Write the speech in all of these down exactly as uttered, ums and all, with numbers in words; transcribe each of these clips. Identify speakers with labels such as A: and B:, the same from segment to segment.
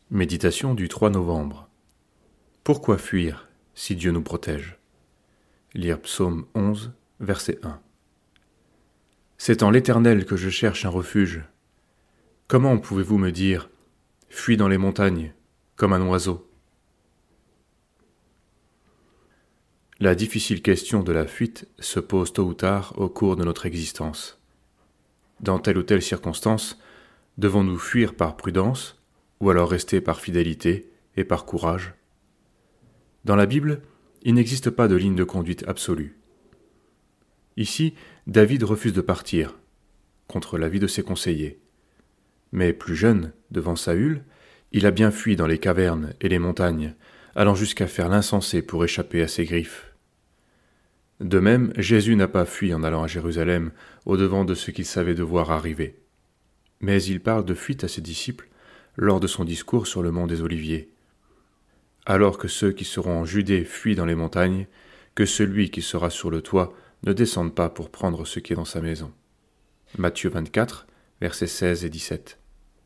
A: Méditation du trois novembre. Pourquoi fuir si Dieu nous protège? Lire Psaume onze, verset un. C'est en l'Éternel que je cherche un refuge. Comment pouvez-vous me dire « Fuis dans les montagnes, comme un oiseau » ? La difficile question de la fuite se pose tôt ou tard au cours de notre existence. Dans telle ou telle circonstance, devons-nous fuir par prudence ou alors rester par fidélité et par courage? Dans la Bible, il n'existe pas de ligne de conduite absolue. Ici, David refuse de partir, contre l'avis de ses conseillers. Mais plus jeune, devant Saül, il a bien fui dans les cavernes et les montagnes, allant jusqu'à faire l'insensé pour échapper à ses griffes. De même, Jésus n'a pas fui en allant à Jérusalem au-devant de ce qu'il savait devoir arriver. Mais il parle de fuite à ses disciples lors de son discours sur le mont des Oliviers. Alors que ceux qui seront en Judée fuient dans les montagnes, que celui qui sera sur le toit ne descende pas pour prendre ce qui est dans sa maison. Matthieu vingt-quatre, versets seize et dix-sept.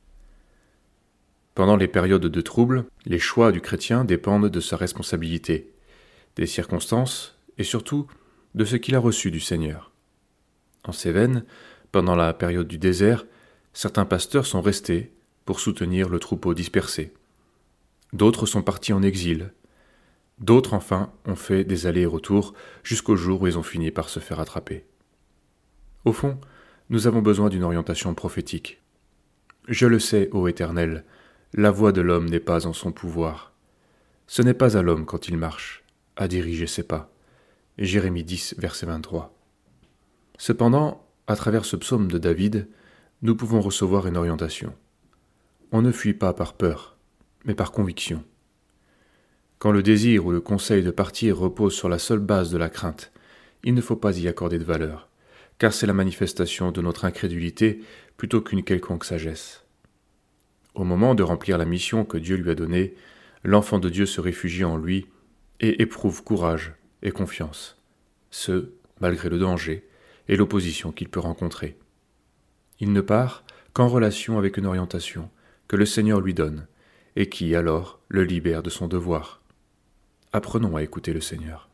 A: Pendant les périodes de trouble, les choix du chrétien dépendent de sa responsabilité, des circonstances et surtout de ce qu'il a reçu du Seigneur. En Cévennes, pendant la période du désert, certains pasteurs sont restés pour soutenir le troupeau dispersé. D'autres sont partis en exil. D'autres, enfin, ont fait des allers et retours jusqu'au jour où ils ont fini par se faire attraper. Au fond, nous avons besoin d'une orientation prophétique. Je le sais, ô Éternel, la voie de l'homme n'est pas en son pouvoir. Ce n'est pas à l'homme, quand il marche, à diriger ses pas. Jérémie dix, verset vingt-trois. Cependant, à travers ce psaume de David, nous pouvons recevoir une orientation. On ne fuit pas par peur, mais par conviction. Quand le désir ou le conseil de partir repose sur la seule base de la crainte, il ne faut pas y accorder de valeur, car c'est la manifestation de notre incrédulité plutôt qu'une quelconque sagesse. Au moment de remplir la mission que Dieu lui a donnée, l'enfant de Dieu se réfugie en lui et éprouve courage et confiance, ce, malgré le danger et l'opposition qu'il peut rencontrer. Il ne part qu'en relation avec une orientation que le Seigneur lui donne, et qui, alors, le libère de son devoir. Apprenons à écouter le Seigneur.